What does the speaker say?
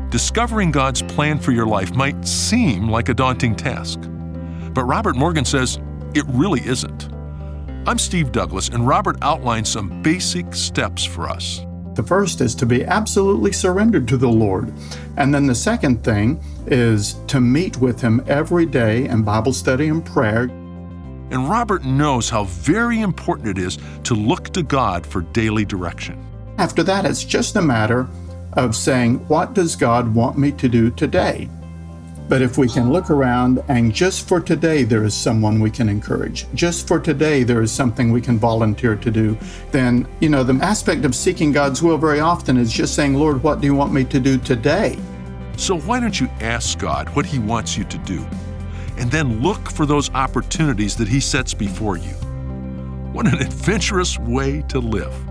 Discovering God's plan for your life might seem like a daunting task, but Robert Morgan says it really isn't. I'm Steve Douglas, and Robert outlines some basic steps for us. The first is to be absolutely surrendered to the Lord. And then the second thing is to meet with Him every day in Bible study and prayer. And Robert knows how very important it is to look to God for daily direction. After that, it's just a matter of saying, what does God want me to do today? But if we can look around and just for today there is someone we can encourage, just for today there is something we can volunteer to do, then, the aspect of seeking God's will very often is just saying, Lord, what do you want me to do today? So why don't you ask God what He wants you to do, and then look for those opportunities that He sets before you? What an adventurous way to live.